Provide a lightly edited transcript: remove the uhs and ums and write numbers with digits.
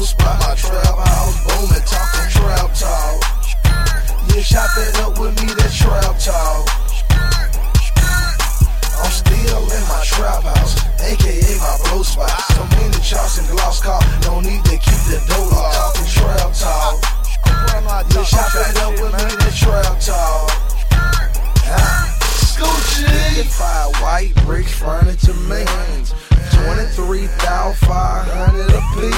spot. My trap house booming, talking trap talk. Yeah, chop it up with me, that trap talk. I'm still in my trap house, aka my blow spot. So many chops and gloss car, no need to keep the door locked. Talking trap talk. Yeah, chop it up with me, that trap talk. Scoochie. 5 white bricks furniture mains, 23,500 a piece.